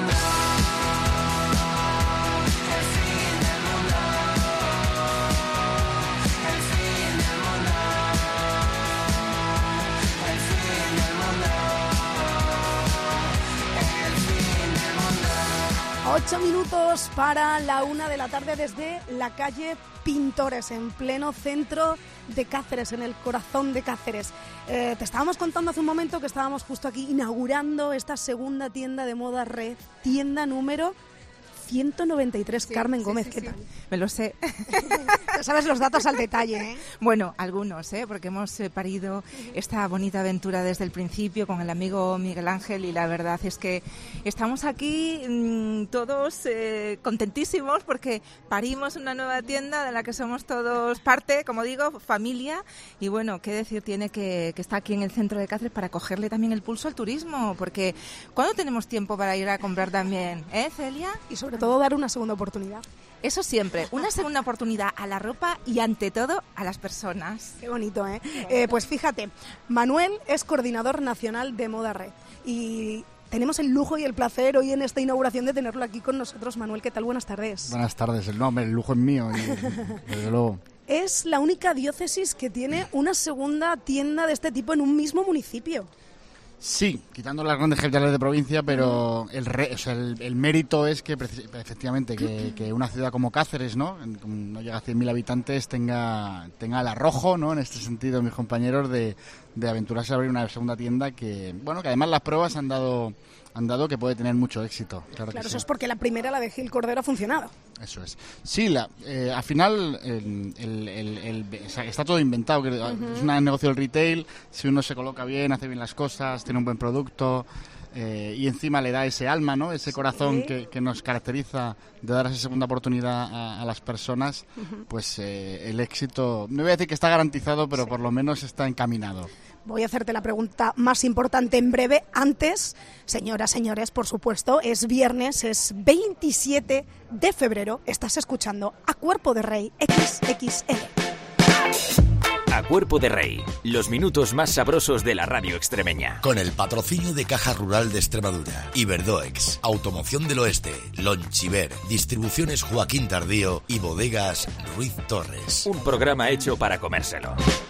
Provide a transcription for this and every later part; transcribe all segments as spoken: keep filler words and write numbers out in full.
Ocho minutos para la una de la tarde desde la calle Pintores, en pleno centro de Cáceres, en el corazón de Cáceres. Eh, te estábamos contando hace un momento que estábamos justo aquí inaugurando esta segunda tienda de moda Red, tienda número ciento noventa y tres. Sí, Carmen sí, Gómez, sí, ¿qué sí. tal? Me lo sé. Sabes los datos al detalle, ¿eh? Bueno, algunos, ¿eh? Porque hemos eh, parido esta bonita aventura desde el principio con el amigo Miguel Ángel y la verdad es que estamos aquí mmm, todos eh, contentísimos porque parimos una nueva tienda de la que somos todos parte, como digo, familia. Y bueno, qué decir tiene que, que está aquí en el centro de Cáceres para cogerle también el pulso al turismo, porque ¿cuándo tenemos tiempo para ir a comprar también? ¿Eh, Celia? Y sobre todo dar una segunda oportunidad. Eso siempre, una segunda oportunidad a la ropa y ante todo a las personas. Qué bonito, ¿eh? eh pues fíjate, Manuel es coordinador nacional de Moda Red y tenemos el lujo y el placer hoy en esta inauguración de tenerlo aquí con nosotros. Manuel, ¿qué tal? Buenas tardes. Buenas tardes, el nombre, el lujo es mío, y, desde luego. Es la única diócesis que tiene una segunda tienda de este tipo en un mismo municipio. Sí, quitando las grandes capitales de provincia, pero el, re, o sea, el, el mérito es que efectivamente que, que una ciudad como Cáceres, ¿no? no llega a cien mil habitantes, tenga tenga el arrojo, ¿no? En este sentido, mis compañeros, de, de aventurarse a abrir una segunda tienda que, bueno, que además las pruebas han dado han dado que puede tener mucho éxito. Claro, claro, que eso sí. Es porque la primera, la de Gil Cordero, ha funcionado. Eso es. Sí, la, eh, al final el, el, el, el, o sea, está todo inventado. Que uh-huh. Es un negocio del retail. Si uno se coloca bien, hace bien las cosas, tiene un buen producto eh, y encima le da ese alma, ¿no? Ese corazón sí. que, que nos caracteriza de dar esa segunda oportunidad a, a las personas, uh-huh. pues eh, el éxito, no voy a decir que está garantizado, pero sí. por lo menos está encaminado. Voy a hacerte la pregunta más importante en breve. Antes, señoras, señores, por supuesto, es viernes, es veintisiete de febrero. Estás escuchando A Cuerpo de Rey equis equis ele. A Cuerpo de Rey, los minutos más sabrosos de la radio extremeña. Con el patrocinio de Caja Rural de Extremadura, Iberdoex, Automoción del Oeste, Lonchiver, Distribuciones Joaquín Tardío y Bodegas Ruiz Torres. Un programa hecho para comérselo.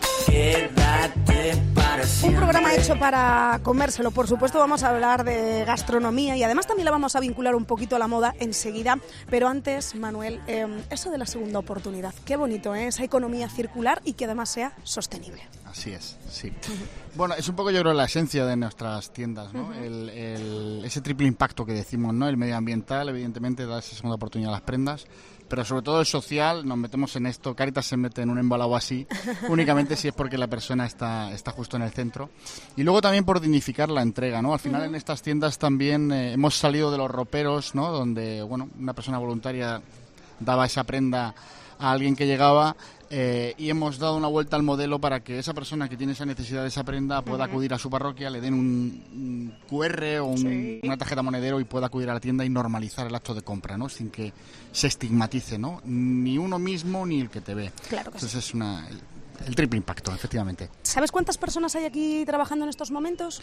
Un programa hecho para comérselo. Por supuesto vamos a hablar de gastronomía y además también la vamos a vincular un poquito a la moda enseguida. Pero antes, Manuel, eh, eso de la segunda oportunidad. Qué bonito, ¿eh? Esa economía circular y que además sea sostenible. Así es, sí. Uh-huh. Bueno, es un poco yo creo la esencia de nuestras tiendas, ¿no? Uh-huh. el, el, ese triple impacto que decimos, ¿no? El medioambiental, evidentemente, da esa segunda oportunidad a las prendas, pero sobre todo el social. Nos metemos en esto, Cáritas se mete en un embalado así, únicamente si es porque la persona está, está justo en el centro. Y luego también por dignificar la entrega, ¿no? Al final uh-huh. en estas tiendas también eh, hemos salido de los roperos, ¿no? Donde, bueno, una persona voluntaria daba esa prenda a alguien que llegaba. Eh, y hemos dado una vuelta al modelo para que esa persona que tiene esa necesidad de esa prenda pueda uh-huh. acudir a su parroquia, le den un, un cu erre o un, sí. una tarjeta monedero y pueda acudir a la tienda y normalizar el acto de compra, ¿no? Sin que se estigmatice, ¿no? Ni uno mismo ni el que te ve. Claro que Entonces sí. es una, el, el triple impacto, efectivamente. ¿Sabes cuántas personas hay aquí trabajando en estos momentos?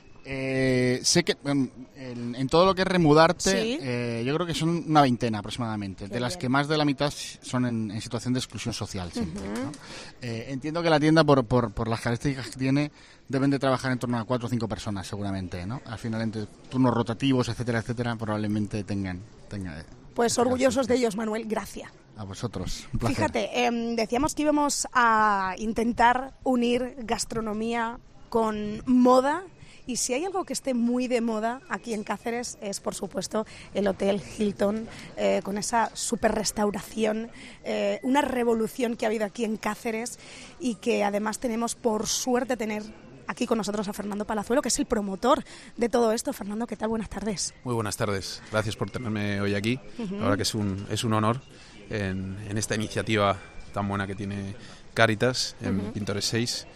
Eh, sé que en, en, en todo lo que es remudarte, ¿Sí? eh, yo creo que son una veintena aproximadamente, Qué de las bien. que más de la mitad son en, en situación de exclusión social siempre, Uh-huh. ¿no? eh, entiendo que la tienda, por, por, por las características que tiene, deben de trabajar en torno a cuatro o cinco personas seguramente, ¿no? Al final, entre turnos rotativos, etcétera, etcétera, probablemente tengan... tengan Pues orgullosos de ellos, Manuel, gracias. A vosotros, un placer. Fíjate, eh, decíamos que íbamos a intentar unir gastronomía con moda. Y si hay algo que esté muy de moda aquí en Cáceres es, por supuesto, el Hotel Hilton, eh, con esa super restauración, eh, una revolución que ha habido aquí en Cáceres y que además tenemos, por suerte, tener aquí con nosotros a Fernando Palazuelo, que es el promotor de todo esto. Fernando, ¿qué tal? Buenas tardes. Muy buenas tardes. Gracias por tenerme hoy aquí. Uh-huh. La verdad que es un, es un honor en, en esta iniciativa tan buena que tiene Cáritas en uh-huh. Pintores seis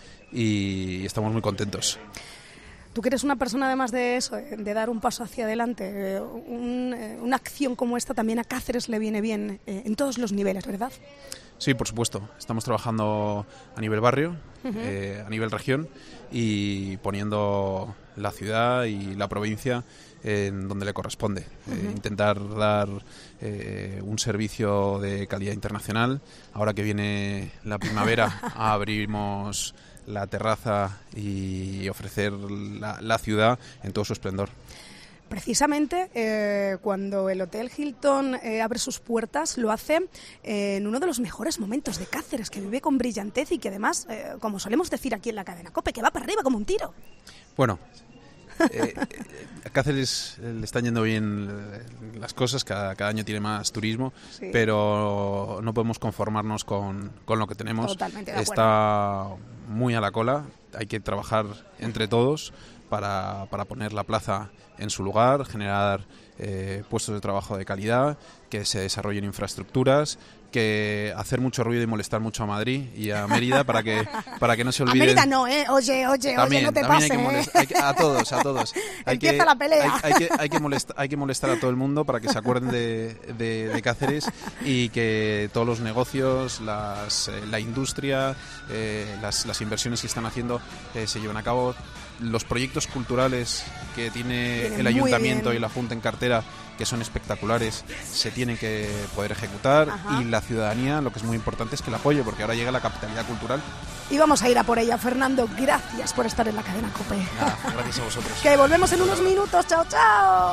y estamos muy contentos. Tú que eres una persona, además de eso, de dar un paso hacia adelante, eh, un, eh, una acción como esta también a Cáceres le viene bien eh, en todos los niveles, ¿verdad? Sí, por supuesto. Estamos trabajando a nivel barrio, Uh-huh. eh, a nivel región y poniendo la ciudad y la provincia en donde le corresponde. Uh-huh. Eh, intentar dar eh, un servicio de calidad internacional. Ahora que viene la primavera, abrimos la terraza y ofrecer la, la ciudad en todo su esplendor. Precisamente eh, cuando el Hotel Hilton eh, abre sus puertas, lo hace eh, en uno de los mejores momentos de Cáceres, que vive con brillantez y que además, eh, como solemos decir aquí en la cadena COPE, que va para arriba como un tiro. Bueno, eh, a Cáceres le están yendo bien las cosas, cada, cada año tiene más turismo, sí. Pero no podemos conformarnos con, con lo que tenemos. Totalmente de acuerdo. Está muy a la cola, hay que trabajar entre todos para, para poner la plaza en su lugar, generar eh, puestos de trabajo de calidad, que se desarrollen infraestructuras, que hacer mucho ruido y molestar mucho a Madrid y a Mérida para que para que no se olviden. A Mérida no, ¿eh? Oye, oye, también, oye, no te pases. pases. Hay que molestar, hay que, a todos, a todos. Hay Empieza que, la pelea. Hay, hay, que, hay, que molestar, hay que molestar a todo el mundo para que se acuerden de, de, de Cáceres y que todos los negocios, las, eh, la industria, eh, las, las inversiones que están haciendo eh, se lleven a cabo. Los proyectos culturales que tiene Viene el ayuntamiento y la Junta en cartera, que son espectaculares, se tienen que poder ejecutar. Ajá. Y la ciudadanía, lo que es muy importante es que la apoye, porque ahora llega la capitalidad cultural. Y vamos a ir a por ella. Fernando, gracias por estar en la cadena COPE. Nada, gracias a vosotros. Que volvemos en unos minutos. Chao, chao.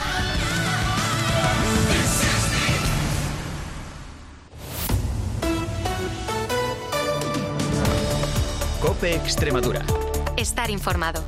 COPE Extremadura. Estar informado.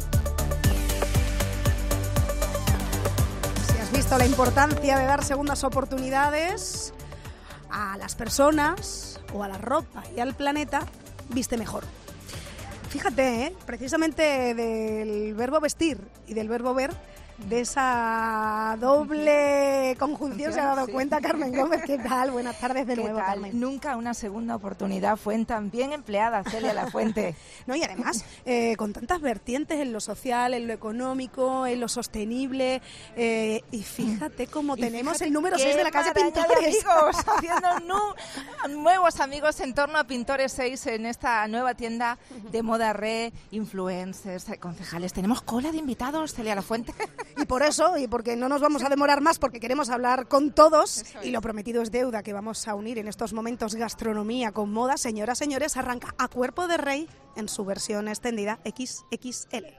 Si has visto la importancia de dar segundas oportunidades a las personas o a la ropa y al planeta, viste mejor. Fíjate, ¿eh? Precisamente del verbo vestir y del verbo ver, de esa doble conjunción se ha dado sí. cuenta Carmen Gómez. ¿Qué tal? Buenas tardes de ¿Qué nuevo, tal? Carmen. Nunca una segunda oportunidad fue tan bien empleada, Celia Lafuente. No, y además, eh, con tantas vertientes en lo social, en lo económico, en lo sostenible, eh, y fíjate cómo y tenemos fíjate el número seis de la calle Pintores. De amigos, haciendo nu- nuevos amigos en torno a Pintores seis en esta nueva tienda de moda re, influencers, concejales. Tenemos cola de invitados, Celia Lafuente. Y por eso, y porque no nos vamos a demorar más, porque queremos hablar con todos, y lo prometido es deuda, que vamos a unir en estos momentos gastronomía con moda. Señoras, señores, arranca A Cuerpo de Rey en su versión extendida equis equis ele.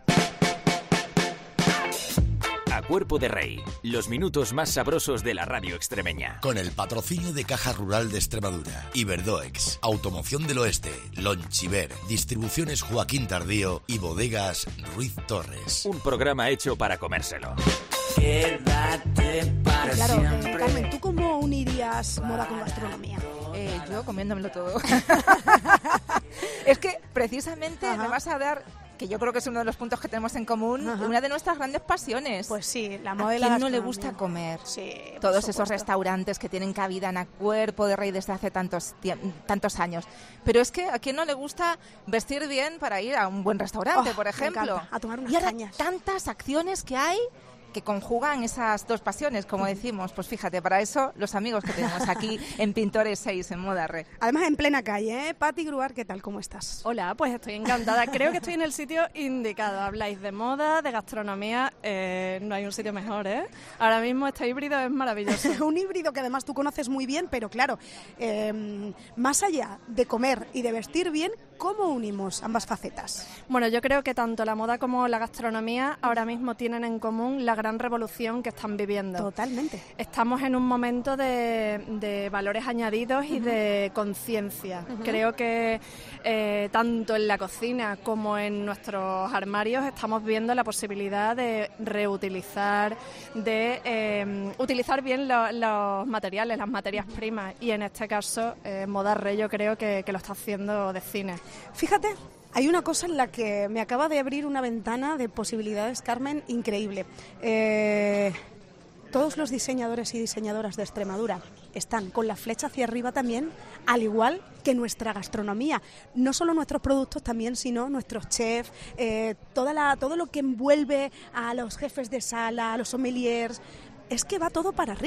A Cuerpo de Rey, los minutos más sabrosos de la radio extremeña. Con el patrocinio de Caja Rural de Extremadura, Iberdoex, Automoción del Oeste, Lonchiver, Distribuciones Joaquín Tardío y Bodegas Ruiz Torres. Un programa hecho para comérselo. Quédate para claro, siempre. Eh, Carmen, ¿tú cómo unirías moda con gastronomía? Eh, yo comiéndomelo todo. Es que precisamente Ajá. me vas a dar, que yo creo que es uno de los puntos que tenemos en común, Ajá. una de nuestras grandes pasiones. Pues sí, la moda ¿A y la quién no le gusta comer? Sí, todos esos restaurantes que tienen cabida en A Cuerpo de Rey desde hace tantos tantos años. Pero es que a quién no le gusta vestir bien para ir a un buen restaurante, oh, por ejemplo. A tomar unas y ahora cañas. Tantas acciones que hay que conjugan esas dos pasiones, como decimos. Pues fíjate, para eso los amigos que tenemos aquí en Pintores seis, en Moda Re. Además en plena calle, ¿eh? Pati Gruar, ¿qué tal? ¿Cómo estás? Hola, pues estoy encantada. Creo que estoy en el sitio indicado. Habláis de moda, de gastronomía, eh, no hay un sitio mejor, ¿eh? Ahora mismo este híbrido es maravilloso. Un híbrido que además tú conoces muy bien, pero claro, eh, más allá de comer y de vestir bien, ¿cómo unimos ambas facetas? Bueno, yo creo que tanto la moda como la gastronomía ahora mismo tienen en común la gran revolución que están viviendo. Totalmente. Estamos en un momento de, de valores añadidos y uh-huh. de conciencia. Uh-huh. Creo que eh, tanto en la cocina como en nuestros armarios estamos viendo la posibilidad de reutilizar, de eh, utilizar bien lo, los materiales, las materias uh-huh. primas, y en este caso eh, Moda Re yo creo que, que lo está haciendo de cine. Fíjate, hay una cosa en la que me acaba de abrir una ventana de posibilidades, Carmen, increíble. Eh, todos los diseñadores y diseñadoras de Extremadura están con la flecha hacia arriba también, al igual que nuestra gastronomía. No solo nuestros productos también, sino nuestros chefs, eh, toda la, todo lo que envuelve a los jefes de sala, a los sommeliers. Es que va todo para arriba.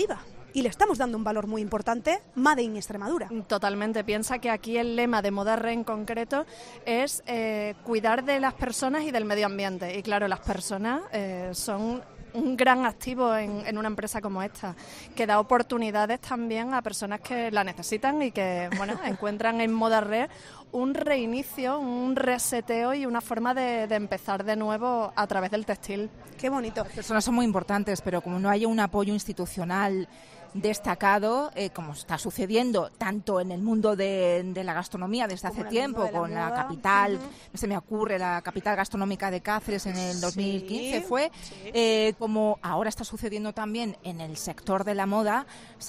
y le estamos dando un valor muy importante, Made in Extremadura. Totalmente. Piensa que aquí el lema de Moda Re en concreto es eh, cuidar de las personas y del medio ambiente. Y claro, las personas eh, son un gran activo en, en una empresa como esta, que da oportunidades también a personas que la necesitan y que, bueno, encuentran en Moda Re un reinicio, un reseteo y una forma de, de empezar de nuevo a través del textil. Qué bonito. Las personas son muy importantes, pero como no hay un apoyo institucional destacado, eh, como está sucediendo tanto en el mundo de, de la gastronomía desde hace tiempo, con la capital, uh-huh. no se me ocurre, la capital gastronómica de Cáceres en el dos mil quince sí, fue, sí. eh, como ahora está sucediendo también en el sector de la moda,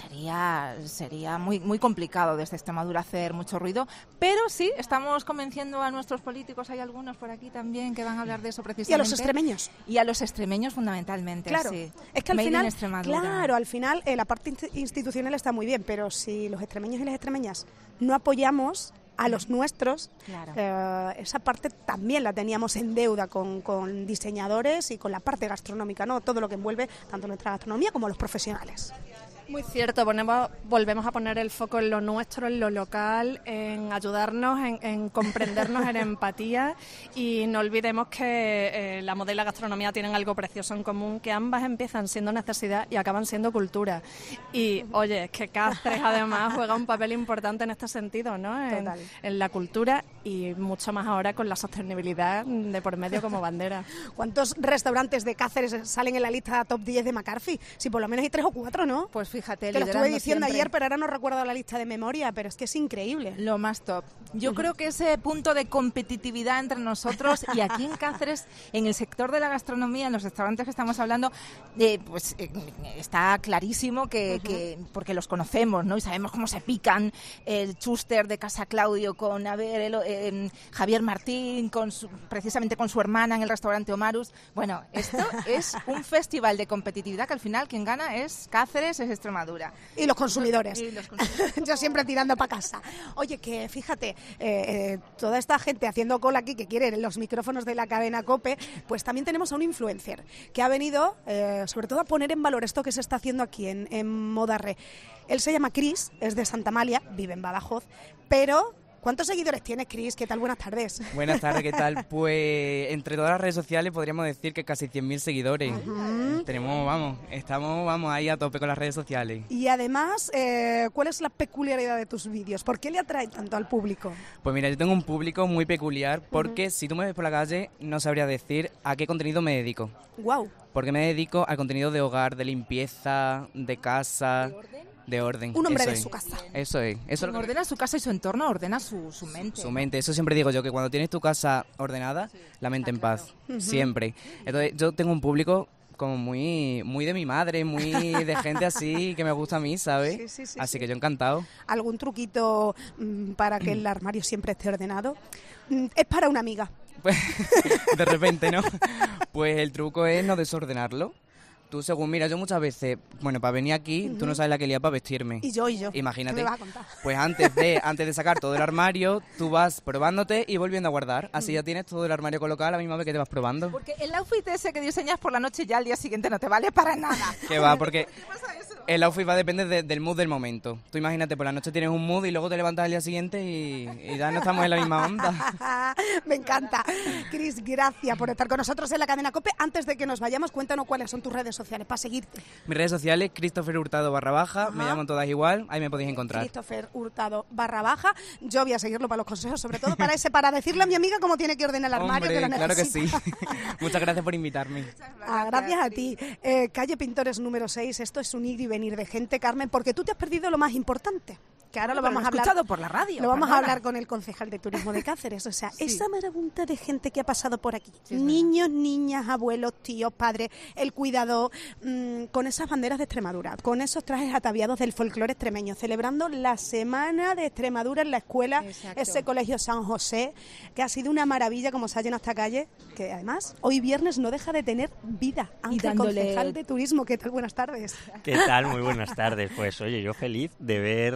sería sería muy muy complicado desde Extremadura hacer mucho ruido, pero sí, estamos convenciendo a nuestros políticos, hay algunos por aquí también que van a hablar de eso precisamente. Y a los extremeños. Y a los extremeños fundamentalmente, claro. sí. Es que al Made final, claro, al final eh, la parte institucional está muy bien, pero si los extremeños y las extremeñas no apoyamos a los nuestros, claro. eh, esa parte también la teníamos en deuda con, con diseñadores y con la parte gastronómica, ¿no? Todo lo que envuelve tanto nuestra gastronomía como los profesionales. Muy cierto, ponemos, volvemos a poner el foco en lo nuestro, en lo local, en ayudarnos, en, en comprendernos, en empatía, y no olvidemos que eh, la moda y la gastronomía tienen algo precioso en común, que ambas empiezan siendo necesidad y acaban siendo cultura. Y oye, es que Cáceres además juega un papel importante en este sentido, ¿no? En, en la cultura y mucho más ahora con la sostenibilidad de por medio como bandera. ¿Cuántos restaurantes de Cáceres salen en la lista top diez de McCarthy? Si por lo menos hay tres o cuatro, ¿no? Pues fíjate, te lo estuve diciendo siempre. ayer, pero ahora no recuerdo la lista de memoria, pero es que es increíble. Lo más top. Yo uh-huh. creo que ese punto de competitividad entre nosotros y aquí en Cáceres, en el sector de la gastronomía, en los restaurantes que estamos hablando, eh, pues eh, está clarísimo que, uh-huh. que, porque los conocemos, ¿no? Y sabemos cómo se pican el Chuster de Casa Claudio con a ver, el, eh, Javier Martín, con su, precisamente con su hermana en el restaurante Omarus. Bueno, esto es un festival de competitividad que al final quien gana es Cáceres, es Extremadura. Y los consumidores. Y los consumidores. Yo siempre tirando para casa. Oye, que fíjate, eh, eh, toda esta gente haciendo cola aquí que quieren los micrófonos de la cadena COPE, pues también tenemos a un influencer que ha venido, eh, sobre todo, a poner en valor esto que se está haciendo aquí en, en Moda Re. Él se llama Chris, es de Santa Amalia, vive en Badajoz, pero... ¿Cuántos seguidores tienes, Chris? ¿Qué tal? Buenas tardes. Buenas tardes, ¿qué tal? Pues entre todas las redes sociales podríamos decir que casi cien mil seguidores. Uh-huh. Tenemos, vamos, estamos vamos ahí a tope con las redes sociales. Y además, eh, ¿cuál es la peculiaridad de tus vídeos? ¿Por qué le atrae tanto al público? Pues mira, yo tengo un público muy peculiar porque uh-huh. si tú me ves por la calle no sabría decir a qué contenido me dedico. Wow. Porque me dedico al contenido de hogar, de limpieza, de casa... ¿De orden? De orden. Un hombre eso de es. su casa. Eso es. Eso es ordena me... su casa y su entorno, ordena su, su mente. Su mente. Eso siempre digo yo, que cuando tienes tu casa ordenada, sí, la mente en paz. Claro. Siempre. Entonces yo tengo un público como muy muy de mi madre, muy de gente así que me gusta a mí, ¿sabes? Sí, sí, sí, así sí. que yo encantado. ¿Algún truquito mmm, para que el armario siempre esté ordenado? Mm, es para una amiga. Pues, de repente, ¿no? Pues el truco es no desordenarlo. Tú, según, mira, yo muchas veces, bueno, para venir aquí, uh-huh. tú no sabes la que lía para vestirme. Y yo, y yo. Imagínate. ¿Qué me vas a contar? Pues antes de, antes de sacar todo el armario, tú vas probándote y volviendo a guardar. Así uh-huh. ya tienes todo el armario colocado a la misma vez que te vas probando. Porque el outfit ese que diseñas por la noche ya al día siguiente no te vale para nada. ¿Qué va? Porque el outfit va a depender de, del mood del momento. Tú imagínate, por la noche tienes un mood y luego te levantas al día siguiente y, y ya no estamos en la misma onda. Me encanta. Chris, gracias por estar con nosotros en la cadena COPE. Antes de que nos vayamos, cuéntanos cuáles son tus redes sociales para seguirte. Mis redes sociales, Christopher Hurtado barra baja, Ajá. me llaman todas igual, ahí me podéis encontrar. Christopher Hurtado barra baja, yo voy a seguirlo para los consejos, sobre todo para ese, para decirle a mi amiga cómo tiene que ordenar el armario. Hombre, que lo claro necesita. que sí. Muchas gracias por invitarme. Gracias, ah, gracias a ti. Eh, calle Pintores número seis, esto es un ir y venir de gente, Carmen, porque tú te has perdido lo más importante. Que ahora lo vamos a hablar. Escuchado por la radio. Lo vamos perdona. a hablar con el concejal de turismo de Cáceres. O sea, sí. esa marabunta de gente que ha pasado por aquí. Sí, niños, niñas, abuelos, tíos, padres, el cuidado, mmm, con esas banderas de Extremadura, con esos trajes ataviados del folclore extremeño, celebrando la Semana de Extremadura en la escuela, Exacto. ese colegio San José, que ha sido una maravilla como se ha llenado esta calle, que además hoy viernes no deja de tener vida. Ángel, dándole... concejal de turismo, ¿qué tal? Buenas tardes. ¿Qué tal? Muy buenas tardes. Pues oye, yo feliz de ver las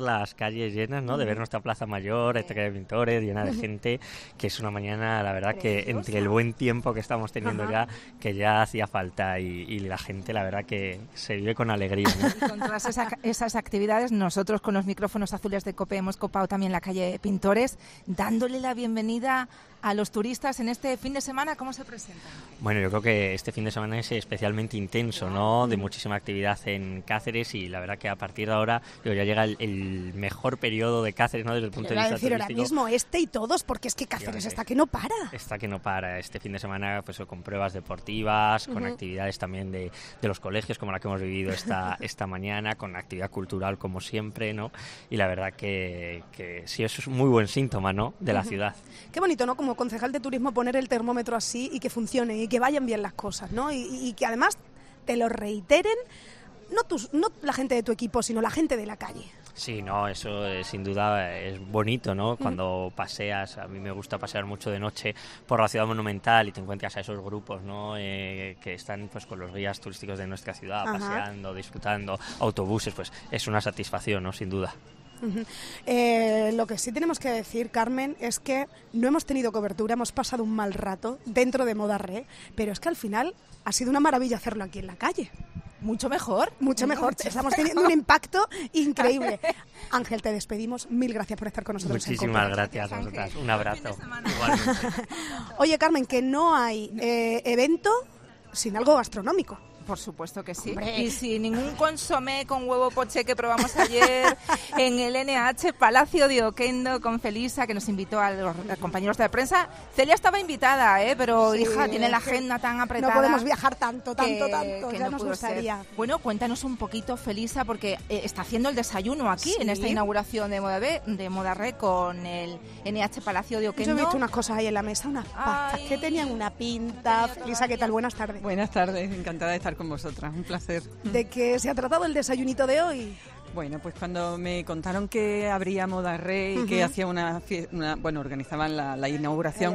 calles llenas, ¿no? De ver nuestra Plaza Mayor, esta calle de Pintores, llena de gente, que es una mañana, la verdad, que entre el buen tiempo que estamos teniendo ya, que ya hacía falta, y, y la gente, la verdad, que se vive con alegría, ¿no? Y con todas esa, esas actividades, nosotros con los micrófonos azules de COPE hemos copado también la calle Pintores, dándole la bienvenida a los turistas en este fin de semana. ¿Cómo se presentan? Bueno, yo creo que este fin de semana es especialmente intenso, ¿no? De muchísima actividad en Cáceres, y la verdad que a partir de ahora digo, ya llega el, el mejor periodo de Cáceres, ¿no? Desde el punto de vista decir turístico. Ahora mismo este y todos, porque es que Cáceres está que no para. Está que no para. Este fin de semana, pues con pruebas deportivas, con uh-huh. actividades también de, de los colegios, como la que hemos vivido esta, esta mañana, con actividad cultural como siempre, ¿no? Y la verdad que, que sí, eso es un muy buen síntoma, ¿no? De la uh-huh. ciudad. Qué bonito, ¿no? Como concejal de turismo poner el termómetro así y que funcione y que vayan bien las cosas, ¿no? Y, y que además te lo reiteren, no, tus, no la gente de tu equipo, sino la gente de la calle. Sí, no, eso eh, sin duda es bonito, ¿no? Cuando mm. paseas, a mí me gusta pasear mucho de noche por la ciudad monumental y te encuentras a esos grupos, ¿no? Eh, que están pues con los guías turísticos de nuestra ciudad, Ajá. paseando, disfrutando, autobuses, pues es una satisfacción, ¿no? Sin duda. Uh-huh. Eh, lo que sí tenemos que decir, Carmen, es que no hemos tenido cobertura, hemos pasado un mal rato dentro de Moda Re, pero es que al final ha sido una maravilla hacerlo aquí en la calle. Mucho mejor. Mucho mejor. Mucho Estamos teniendo un impacto increíble. Ángel, te despedimos. Mil gracias por estar con nosotros. Muchísimas gracias a nosotras. Un abrazo. Igualmente. Oye, Carmen, que no hay eh, evento sin algo gastronómico. Por supuesto que sí. Hombre. Y sin ningún consomé con huevo poché que probamos ayer en el N H Palacio de Oquendo con Felisa, que nos invitó a los compañeros de la prensa. Celia estaba invitada, ¿eh? Pero sí, hija, tiene la agenda tan apretada. No podemos viajar tanto, tanto, que, tanto. Que ya no nos pudo gustaría. Ser. Bueno, cuéntanos un poquito, Felisa, porque eh, está haciendo el desayuno aquí, sí. en esta inauguración de Moda, B, de Moda Re con el N H Palacio de Oquendo. Yo he visto unas cosas ahí en la mesa, unas pastas que tenían una pinta. Felisa, ¿qué tal? Buenas tardes. Buenas tardes, encantada de estar con vosotras. Un placer. ¿De qué se ha tratado el desayunito de hoy? Bueno, pues cuando me contaron que habría Moda Re y uh-huh. que hacía una, una bueno, organizaban la, la inauguración,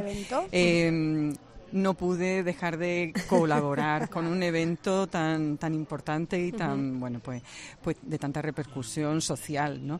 eh, no pude dejar de colaborar con un evento tan tan importante y tan uh-huh. bueno pues pues de tanta repercusión social, ¿no?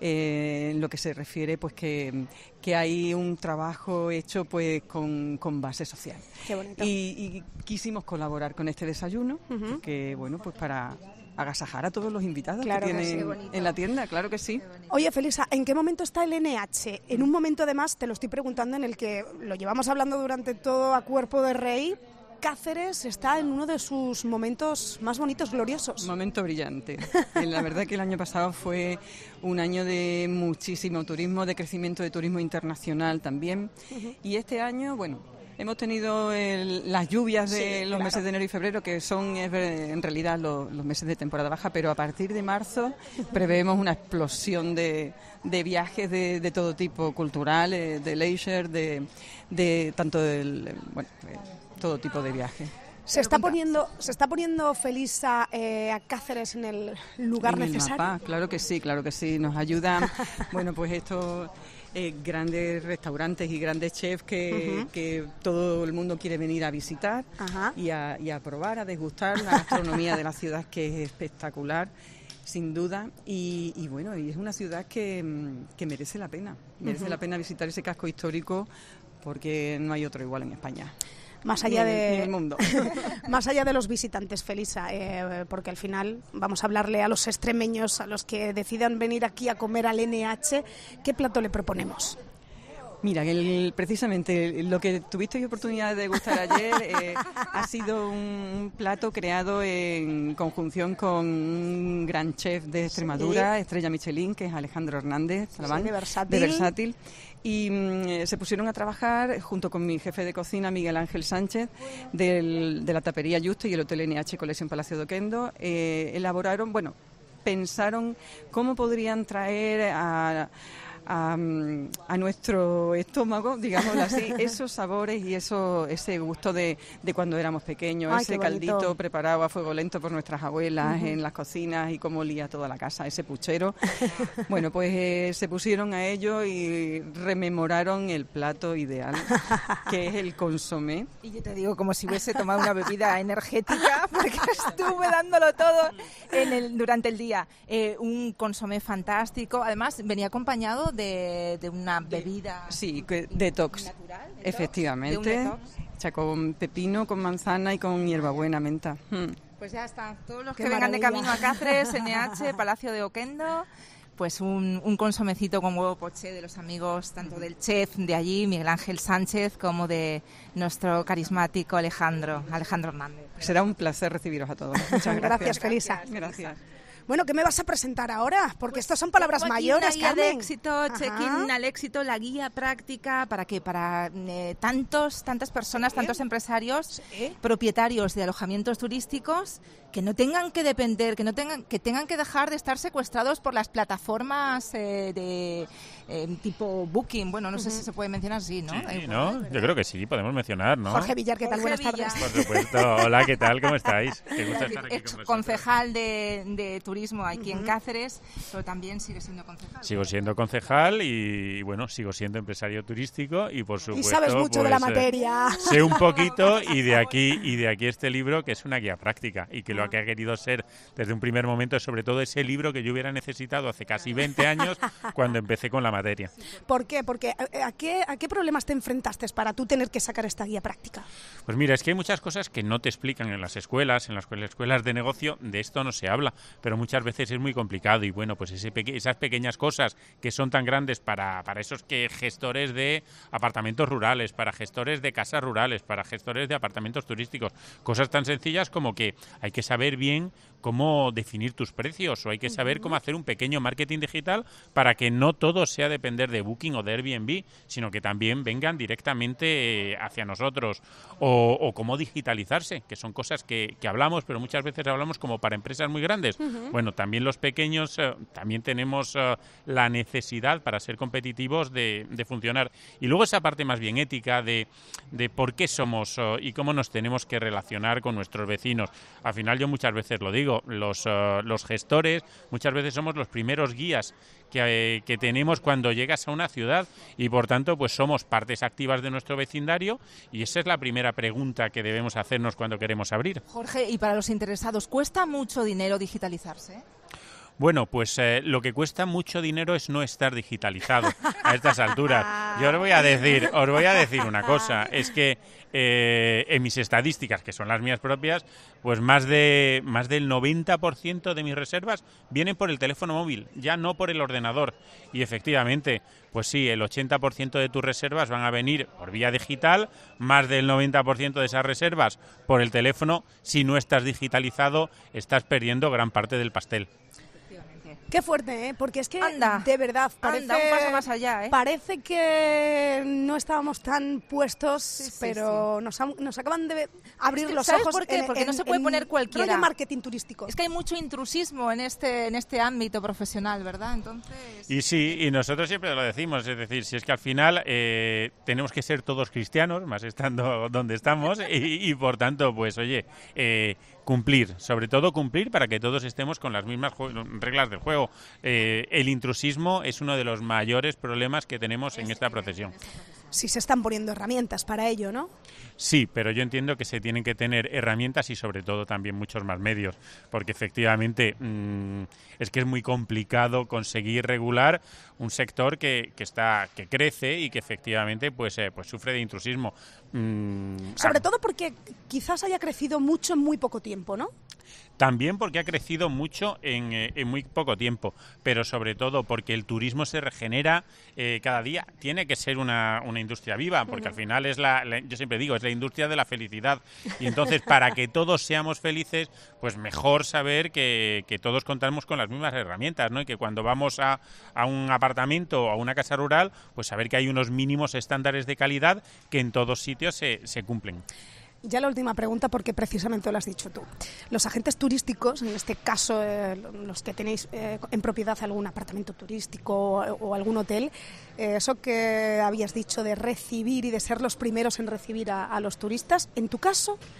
Eh, en lo que se refiere pues que que hay un trabajo hecho pues con, con base social. Qué bonito. Y, y quisimos colaborar con este desayuno, uh-huh. que bueno pues para agasajar a todos los invitados claro que tienen que sí, en la tienda, claro que sí. Oye, Felisa, ¿en qué momento está el N H? En un momento, además, te lo estoy preguntando, en el que lo llevamos hablando durante todo a Cuerpo de Rey. Cáceres está en uno de sus momentos más bonitos, gloriosos. Momento brillante. La verdad que el año pasado fue un año de muchísimo turismo, de crecimiento de turismo internacional también. Uh-huh. Y este año, bueno, hemos tenido el, las lluvias de sí, los claro. meses de enero y febrero, que son en realidad los, los meses de temporada baja, pero a partir de marzo prevemos una explosión de, de viajes de, de todo tipo, culturales, de leisure, de, de tanto del, bueno, de todo tipo de viajes. Se está poniendo, se está poniendo Felisa eh, a Cáceres en el lugar en el necesario. Mapa, claro que sí, claro que sí. Nos ayudan, bueno, pues estos eh, grandes restaurantes y grandes chefs que, uh-huh. que todo el mundo quiere venir a visitar uh-huh. y, a, y a probar, a degustar la gastronomía de la ciudad, que es espectacular, sin duda. Y, y bueno, y es una ciudad que, que merece la pena, merece uh-huh. la pena visitar ese casco histórico, porque no hay otro igual en España. Más allá de en el mundo. Más allá de los visitantes, Felisa, eh, porque al final vamos a hablarle a los extremeños, a los que decidan venir aquí a comer al N H, ¿qué plato le proponemos? Mira, el, precisamente lo que tuviste oportunidad de degustar ayer eh, ha sido un plato creado en conjunción con un gran chef de Extremadura, sí. estrella Michelin, que es Alejandro Hernández Salabán, sí, de Versátil. De Versátil. Y mm, se pusieron a trabajar junto con mi jefe de cocina, Miguel Ángel Sánchez, del, de la tapería Yuste y el Hotel N H Colección Palacio de Oquendo. Eh, elaboraron, bueno, pensaron cómo podrían traer a... A, a nuestro estómago, digámoslo así, esos sabores y eso, ese gusto de, de cuando éramos pequeños. Ay, ese caldito preparado a fuego lento por nuestras abuelas uh-huh. en las cocinas y cómo olía toda la casa, ese puchero. Bueno, pues eh, se pusieron a ello y rememoraron el plato ideal, que es el consomé. Y yo te digo, como si hubiese tomado una bebida energética, porque estuve dándolo todo en el, durante el día. Eh, un consomé fantástico. Además, venía acompañado de, de una bebida... Sí, detox. Natural, detox, efectivamente. De un detox. O sea, con pepino, con manzana y con hierbabuena, menta. Hmm. Pues ya está. Todos los Qué que vengan de maravilla. camino a Cáceres, N H, Palacio de Oquendo... Pues un, un consomecito con huevo poché de los amigos, tanto del chef de allí, Miguel Ángel Sánchez, como de nuestro carismático Alejandro, Alejandro Hernández. Será un placer recibiros a todos. Muchas gracias. Gracias, Felisa. Gracias. Bueno, ¿qué me vas a presentar ahora? Porque Pues estas son palabras tengo aquí mayores, una guía Carmen. de éxito, check-in al éxito, la guía práctica, ¿para qué? Para eh, tantos, tantas personas, tantos empresarios, Sí. propietarios de alojamientos turísticos, que no tengan que depender, que no tengan, que tengan que dejar de estar secuestrados por las plataformas eh, de eh, tipo Booking. Bueno, no sé si se puede mencionar así, ¿no? Sí, ¿no? Yo creo que sí, podemos mencionar, ¿no? Jorge Villar, ¿qué tal? Jorge Buenas Villar. tardes. Por supuesto. Hola, ¿qué tal? ¿Cómo estáis? Qué gusto estar aquí Ex con vosotros. concejal de, de turismo aquí en Cáceres, pero también sigue siendo concejal. Sigo siendo concejal y, bueno, sigo siendo empresario turístico y, por supuesto, Y sabes mucho pues, de la eh, materia. sé un poquito y de aquí y de aquí este libro que es una guía práctica y que lo que ha querido ser desde un primer momento es sobre todo ese libro que yo hubiera necesitado hace casi veinte años cuando empecé con la materia. ¿Por qué? Porque eh, ¿a qué, ¿a qué problemas te enfrentaste para tú tener que sacar esta guía práctica? Pues mira, es que hay muchas cosas que no te explican en las escuelas, en las escuelas de negocio, de esto no se habla, pero muchas veces es muy complicado y bueno, pues ese peque- esas pequeñas cosas que son tan grandes para, para esos que gestores de apartamentos rurales, para gestores de casas rurales, para gestores de apartamentos turísticos, cosas tan sencillas como que hay que saber bien cómo definir tus precios o hay que saber cómo hacer un pequeño marketing digital para que no todo sea depender de Booking o de Airbnb, sino que también vengan directamente eh, hacia nosotros o, o cómo digitalizarse, que son cosas que, que hablamos, pero muchas veces hablamos como para empresas muy grandes. Ujú. Bueno, también los pequeños eh, también tenemos eh, la necesidad para ser competitivos de, de funcionar. Y luego esa parte más bien ética de, de por qué somos eh, y cómo nos tenemos que relacionar con nuestros vecinos. Al final yo muchas veces lo digo, los, uh, los gestores muchas veces somos los primeros guías que, eh, que tenemos cuando llegas a una ciudad y por tanto pues somos partes activas de nuestro vecindario y esa es la primera pregunta que debemos hacernos cuando queremos abrir. Jorge, y para los interesados, ¿cuesta mucho dinero digitalizarse? Bueno, pues eh, lo que cuesta mucho dinero es no estar digitalizado a estas alturas. Yo os voy a decir, os voy a decir una cosa, es que eh, en mis estadísticas, que son las mías propias, pues más de más del noventa por ciento de mis reservas vienen por el teléfono móvil, ya no por el ordenador. Y efectivamente, pues sí, el ochenta por ciento de tus reservas van a venir por vía digital, más del noventa por ciento de esas reservas por el teléfono. Si no estás digitalizado, estás perdiendo gran parte del pastel. Qué fuerte, ¿eh? Porque es que, Anda, de verdad, parece, anda, un paso más allá, ¿eh? parece que no estábamos tan puestos, Sí, sí, pero Nos, han- nos acaban de abrir Es que, los ¿sabes ojos. por qué? en- Porque en- no se puede en poner cualquiera. rollo marketing turístico. Es que hay mucho intrusismo en este en este ámbito profesional, ¿verdad? Entonces... Y sí, y nosotros siempre lo decimos, es decir, si es que al final eh, tenemos que ser todos cristianos, más estando donde estamos, y, y por tanto, pues oye, eh, cumplir, sobre todo cumplir para que todos estemos con las mismas jue- reglas del juego. Eh, el intrusismo es uno de los mayores problemas que tenemos en esta procesión. Si se están poniendo herramientas para ello, ¿no? Sí, pero yo entiendo que se tienen que tener herramientas y sobre todo también muchos más medios, porque efectivamente mmm, es que es muy complicado conseguir regular un sector que, que está que crece y que efectivamente pues eh, pues sufre de intrusismo. Mm, Sobre ah, todo porque quizás haya crecido mucho en muy poco tiempo, ¿no? También porque ha crecido mucho en, eh, en muy poco tiempo, pero sobre todo porque el turismo se regenera eh, cada día. Tiene que ser una, una industria viva, porque al final es la, la, yo siempre digo, es la industria de la felicidad. Y entonces, para que todos seamos felices, pues mejor saber que, que todos contamos con las mismas herramientas, ¿no? Y que cuando vamos a, a un apartamento o a una casa rural, pues saber que hay unos mínimos estándares de calidad que en todos sitios se, se cumplen. Ya la última pregunta, porque precisamente lo has dicho tú. Los agentes turísticos, en este caso eh, los que tenéis eh, en propiedad algún apartamento turístico o, o algún hotel, eh, eso que habías dicho de recibir y de ser los primeros en recibir a, a los turistas, en tu caso,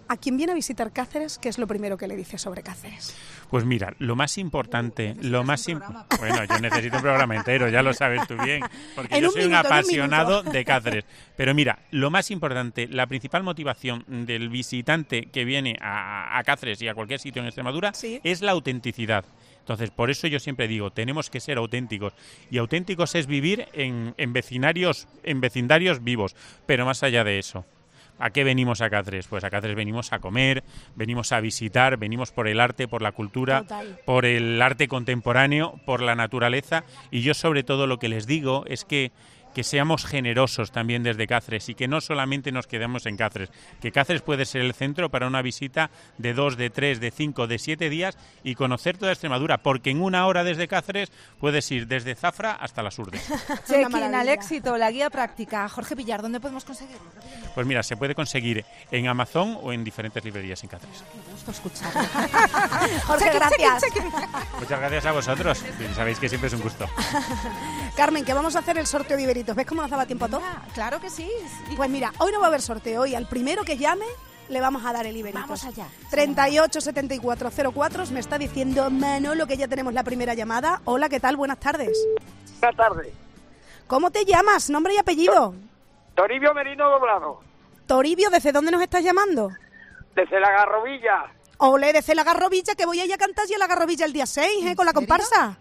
a quien viene a visitar Cáceres, ¿qué es lo primero que le dice sobre Cáceres? Pues mira, lo más importante, lo más im- bueno, yo necesito un programa entero, ya lo sabes tú bien, porque En yo un soy minuto, un en un apasionado minuto. de Cáceres. Pero mira, lo más importante, la principal motivación del visitante que viene a, a Cáceres y a cualquier sitio en Extremadura Sí. es la autenticidad. Entonces, por eso yo siempre digo, tenemos que ser auténticos. Y auténticos es vivir en, en vecinarios, en vecindarios vivos, pero más allá de eso. ¿A qué venimos a Cáceres? Pues a Cáceres venimos a comer, venimos a visitar, venimos por el arte, por la cultura, Total. por el arte contemporáneo, por la naturaleza. Y yo sobre todo lo que les digo es que que seamos generosos también desde Cáceres y que no solamente nos quedemos en Cáceres, que Cáceres puede ser el centro para una visita de dos, de tres, de cinco, de siete días y conocer toda Extremadura, porque en una hora desde Cáceres puedes ir desde Zafra hasta las Urdes. Check-in maravilla. al éxito, la guía práctica. Jorge Villar, ¿dónde podemos conseguirlo? Pues mira, se puede conseguir en Amazon o en diferentes librerías en Cáceres. Qué gusto escucharlo. Jorge, Check-in, gracias. check-in, check-in. Muchas gracias a vosotros. Sabéis que siempre es un gusto. Carmen, que vamos a hacer el sorteo de Iberitos. ¿Ves cómo nos daba tiempo a todo? Ah, claro que sí. sí. Pues mira, hoy no va a haber sorteo. Hoy al primero que llame le vamos a dar el Iberitos. Vamos allá. treinta y ocho setenta y cuatro cero cuatro. Me está diciendo Manolo que ya tenemos la primera llamada. Hola, ¿qué tal? Buenas tardes. Buenas tardes. ¿Cómo te llamas? ¿Nombre y apellido? Toribio Merino Doblado, Toribio, ¿desde dónde nos estás llamando? desde la Garrovilla. Ole, desde la Garrovilla, que voy a ir a cantar ya la Garrovilla el día seis, ¿eh? Con la serio? comparsa.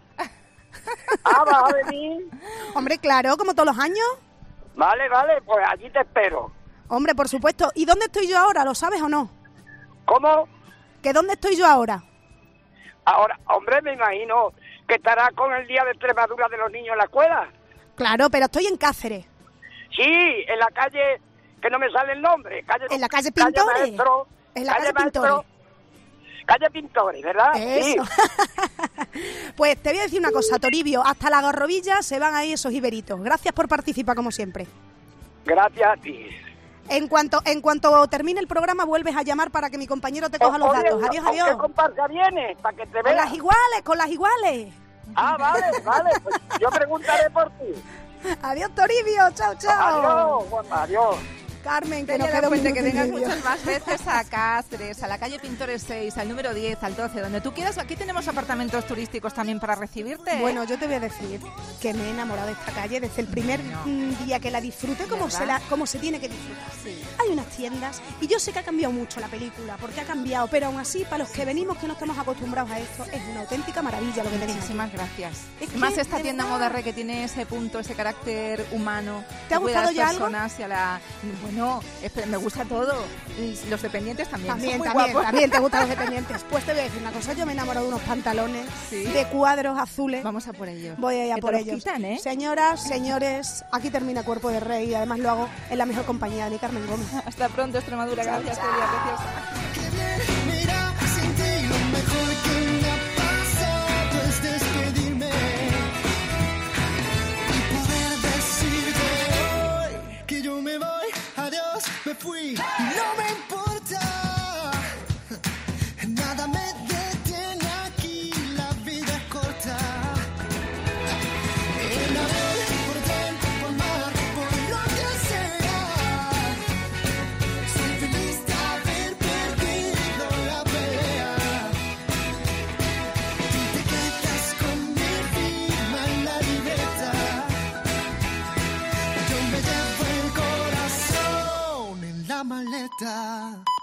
Ah, ¿vas a venir? Hombre, claro, como todos los años. Vale, vale, pues allí te espero. Hombre, por supuesto. ¿Y dónde estoy yo ahora? ¿Lo sabes o no? ¿Cómo? ¿Que dónde estoy yo ahora? Ahora, hombre, me imagino que estarás con el Día de Extremadura de los niños en la escuela. Claro, pero estoy en Cáceres. Sí, en la calle, que no me sale el nombre. Calle, En la calle Pintores. Maestro, En la calle Maestro, Pintores. Calle Pintores, ¿verdad? Eso. Sí. Pues te voy a decir una cosa, Toribio. Hasta la Garrovilla se van ahí esos iberitos. Gracias por participar, como siempre. Gracias a ti. En cuanto en cuanto termine el programa, vuelves a llamar para que mi compañero te coja los Oye, datos. Adiós, ¿con adiós. qué comparsa vienes? Para que te Con veas. las iguales, con las iguales. Ah, vale, vale. Pues yo preguntaré por ti. Adiós, Toribio. Chao, chao. Adiós, guapa, adiós. Carmen, que Ten nos en queda un cuenta que minuto y vengas medio. muchas más veces a Cáceres, a la calle Pintores seis, al número diez, al doce, donde tú quieras. Aquí tenemos apartamentos turísticos también para recibirte. ¿eh? Bueno, yo te voy a decir que me he enamorado de esta calle desde el primer mm, día que la disfruté como se, la, como se tiene que disfrutar. Sí. Hay unas tiendas y yo sé que ha cambiado mucho la película, porque ha cambiado, pero aún así, para los que venimos que no estamos acostumbrados a esto, es una auténtica maravilla lo que tenéis aquí. Muchísimas gracias. Es que, Además, esta de tienda verdad. Moda Re que tiene ese punto, ese carácter humano. ¿Te ha que cuida a gustado las ya algo? personas y a la... Bueno, espera, me gusta todo. Y los dependientes también. También, son muy también, guapos. también te gustan los dependientes. Pues te voy a decir una cosa, yo me he enamorado de unos pantalones Sí. de cuadros azules. Vamos a por ello. Voy a ir a Que te por los ellos. quitan, ¿eh? Señoras, señores, aquí termina Cuerpo de Rey y además lo hago en la mejor compañía de mi Carmen Gómez. Hasta pronto, Extremadura. Gracias, Celia, preciosa. Mira, sin ti lo mejor que me ha pasado es despedirme y poder decirte hoy que yo me voy, adiós, me fui, no me importa, nada me detiene aquí, la vida es corta. En avión, por tren, por mar, por lo que sea, soy feliz de haber perdido la pelea. Tú te quedas con mi firma en la libreta. Yo me llevo el corazón en la maleta.